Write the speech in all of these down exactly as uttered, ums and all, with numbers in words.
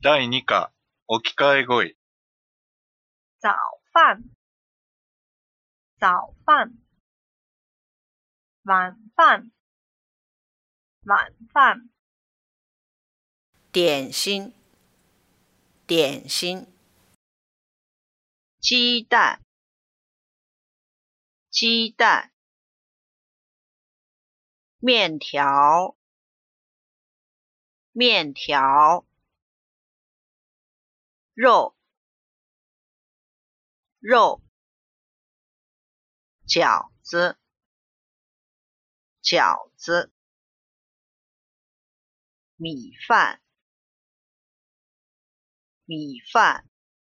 だいに課、置き換え語彙。 早饭，早饭，晚饭，晚饭， 点心，点心，鸡蛋，鸡蛋，面条，面条，肉，肉，饺子，饺子，米饭，米饭，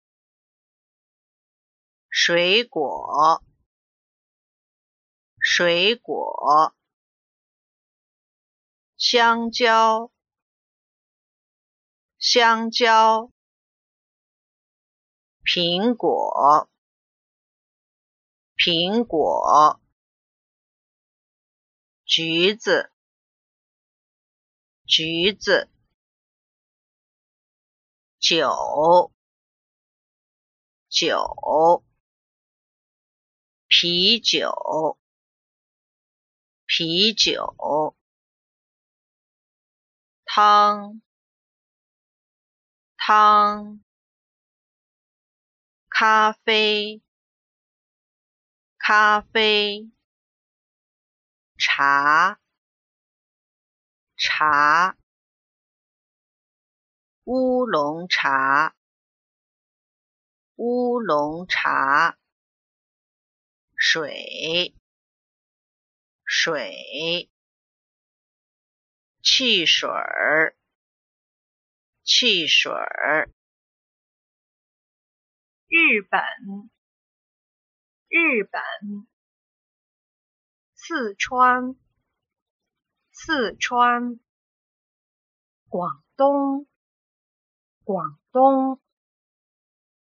水果，水果，香蕉，香蕉，苹果，苹果，橘子，橘子，酒，酒，啤酒，啤酒，汤，汤，咖啡，咖啡，茶，茶，乌龙茶，乌龙茶，水，水，汽水儿，汽水儿， 日本，日本，四川，四川，广东，广东。